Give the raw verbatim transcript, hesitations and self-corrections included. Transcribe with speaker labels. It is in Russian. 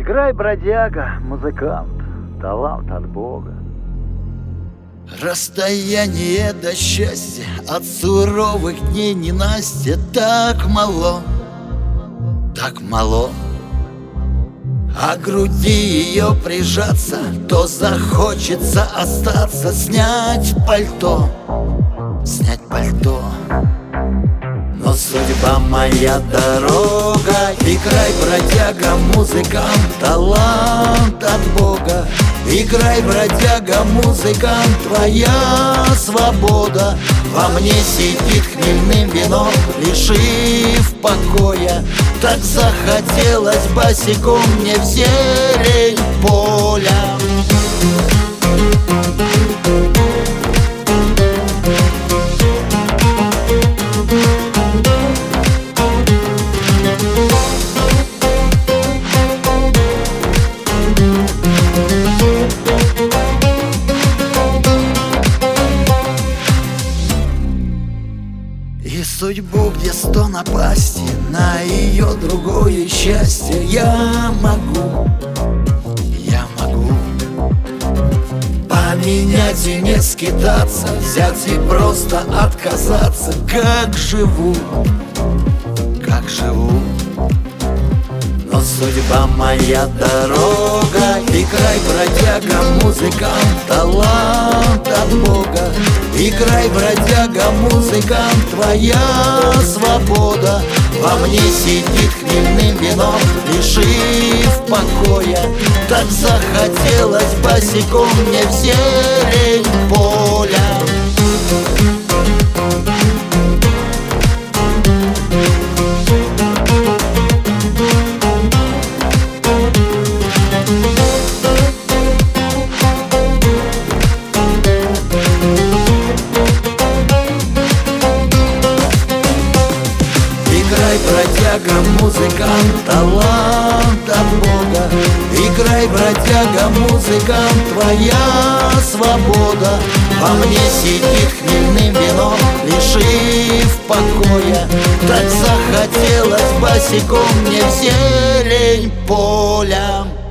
Speaker 1: Играй, бродяга, музыкант, талант от Бога.
Speaker 2: Расстояние до счастья от суровых дней ненастья так мало, так мало. А к груди ее прижаться, то захочется остаться, снять пальто, снять пальто. Но судьба моя дорога, играй, бродяга, музыкант, талант от Бога. Играй, бродяга, музыкант, твоя свобода во мне сидит хмельным вином, лишив покоя. Так захотелось босиком мне в зелень поля. И судьбу, где сто напасти, на ее другое счастье я могу, я могу поменять и не скитаться, взять и просто отказаться. Как живу, как живу. Но судьба моя дорога, играй, бродяга, музыкант, талант от Бога. Играй, бродяга, музыкант, твоя свобода во мне сидит хмельным вином, лишив покоя. Так захотелось босиком мне в зелень поля. Играй, бродяга, музыкант, талант от Бога. Играй, бродяга, музыкант, твоя свобода во мне сидит хмельным вином, лишив покоя. Так захотелось босиком мне в зелень поля.